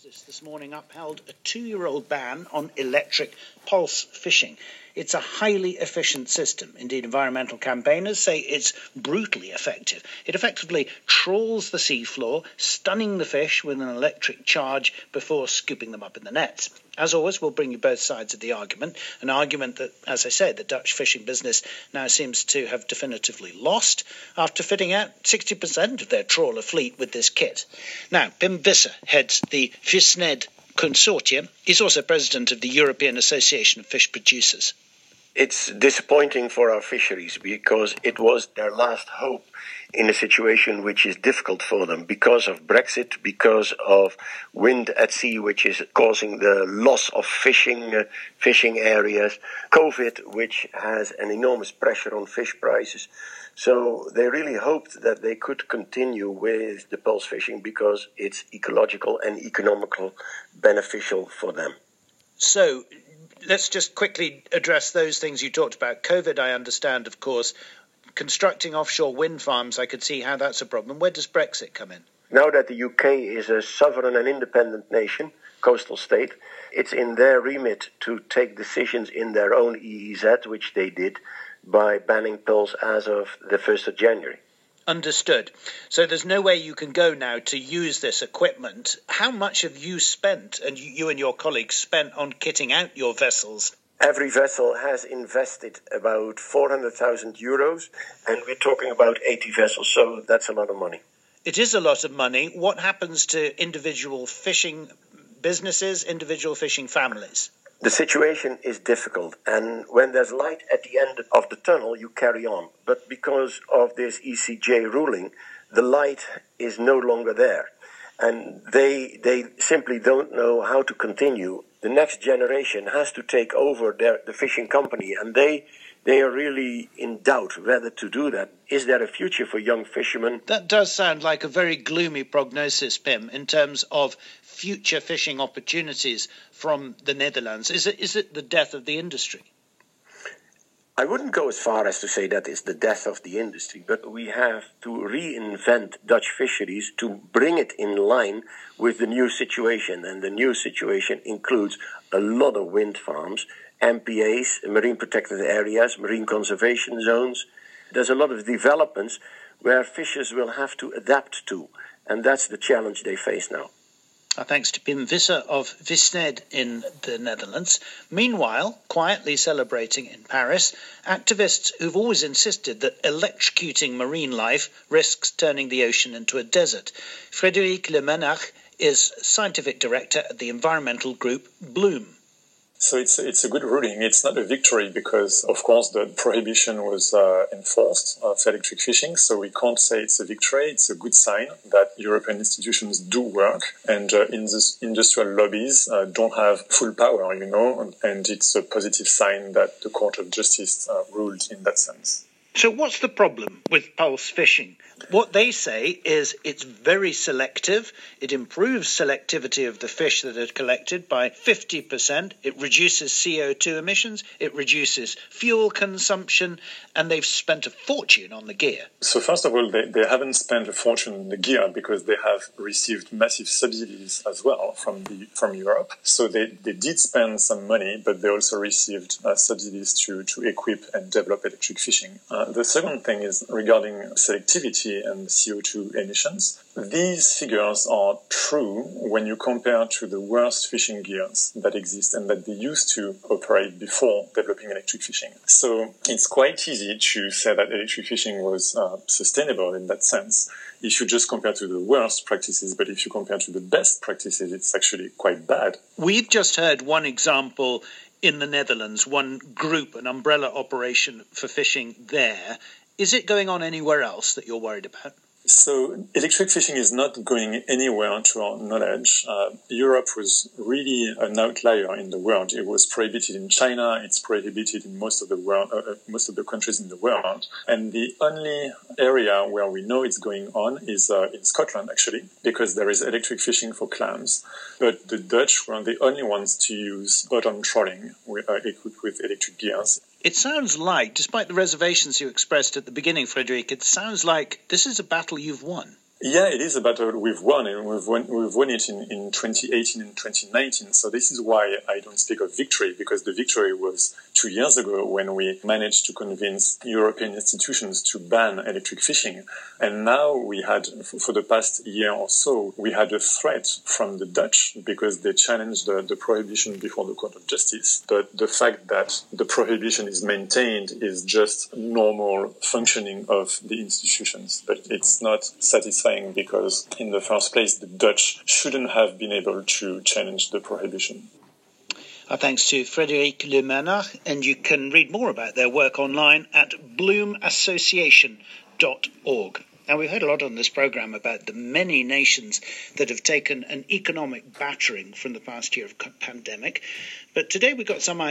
This morning upheld a 2-year-old ban on electric pulse fishing. It's a highly efficient system. Indeed, environmental campaigners say it's brutally effective. It effectively trawls the seafloor, stunning the fish with an electric charge before scooping them up in the nets. As always, we'll bring you both sides of the argument, an argument that, as I said, the Dutch fishing business now seems to have definitively lost after fitting out 60% of their trawler fleet with this kit. Now, Pim Visser heads the Visned Consortium. He's also president of the European Association of Fish Producers. It's disappointing for our fisheries because it was their last hope in a situation which is difficult for them because of Brexit, because of wind at sea, which is causing the loss of fishing areas, COVID, which has an enormous pressure on fish prices. So they really hoped that they could continue with the pulse fishing because it's ecological and economical beneficial for them. So let's just quickly address those things you talked about. COVID, I understand, of course. Constructing offshore wind farms, I could see how that's a problem. Where does Brexit come in? Now that the UK is a sovereign and independent nation, coastal state, it's in their remit to take decisions in their own EEZ, which they did, by banning pulse as of the 1st of January. Understood. So there's no way you can go now to use this equipment. How much have you spent, and you and your colleagues spent, on kitting out your vessels? Every vessel has invested about 400,000 euros, and we're talking about 80 vessels, so that's a lot of money. It is a lot of money. What happens to individual fishing businesses, individual fishing families? The situation is difficult, and when there's light at the end of the tunnel, you carry on. But because of this ECJ ruling, the light is no longer there. And they simply don't know how to continue. The next generation has to take over the fishing company, and they are really in doubt whether to do that. Is there a future for young fishermen? That does sound like a very gloomy prognosis, Pim, in terms of future fishing opportunities from the Netherlands. Is it the death of the industry? I wouldn't go as far as to say that it's the death of the industry, but we have to reinvent Dutch fisheries to bring it in line with the new situation. And the new situation includes a lot of wind farms, MPAs, marine protected areas, marine conservation zones. There's a lot of developments where fishers will have to adapt to, and that's the challenge they face now. Thanks to Pim Visser of Visned in the Netherlands. Meanwhile, quietly celebrating in Paris, activists who've always insisted that electrocuting marine life risks turning the ocean into a desert. Frédéric Lemenach is scientific director at the environmental group Bloom. So it's a good ruling. It's not a victory because, of course, the prohibition was enforced of electric fishing. So we can't say it's a victory. It's a good sign that European institutions do work and industrial lobbies don't have full power, and it's a positive sign that the Court of Justice ruled in that sense. So what's the problem with pulse fishing? What they say is it's very selective. It improves selectivity of the fish that are collected by 50%. It reduces CO2 emissions. It reduces fuel consumption. And they've spent a fortune on the gear. So first of all, they haven't spent a fortune on the gear because they have received massive subsidies as well from Europe. So they did spend some money, but they also received subsidies to equip and develop electric fishing. The second thing is regarding selectivity and CO2 emissions. These figures are true when you compare to the worst fishing gears that exist and that they used to operate before developing electric fishing. So it's quite easy to say that electric fishing was sustainable in that sense if you just compare to the worst practices, but if you compare to the best practices, it's actually quite bad. We've just heard one example in the Netherlands, one group, an umbrella operation for fishing there. Is it going on anywhere else that you're worried about? So electric fishing is not going anywhere to our knowledge. Europe was really an outlier in the world. It was prohibited in China. It's prohibited in most of the world, most of the countries in the world. And the only area where we know it's going on is in Scotland, actually, because there is electric fishing for clams. But the Dutch were the only ones to use bottom trawling equipped with electric gears. It sounds like, despite the reservations you expressed at the beginning, Frédéric, it sounds like this is a battle you've won. Yeah, it is a battle we've won, and we've won it in 2018 and 2019. So this is why I don't speak of victory, because the victory was 2 years ago when we managed to convince European institutions to ban electric fishing. And now we had, for the past year or so, we had a threat from the Dutch because they challenged the prohibition before the Court of Justice. But the fact that the prohibition is maintained is just normal functioning of the institutions. But it's not satisfying because in the first place, the Dutch shouldn't have been able to challenge the prohibition. Our thanks to Frédéric Lemenard, and you can read more about their work online at bloomassociation.org. Now, we've heard a lot on this programme about the many nations that have taken an economic battering from the past year of pandemic, but today we've got some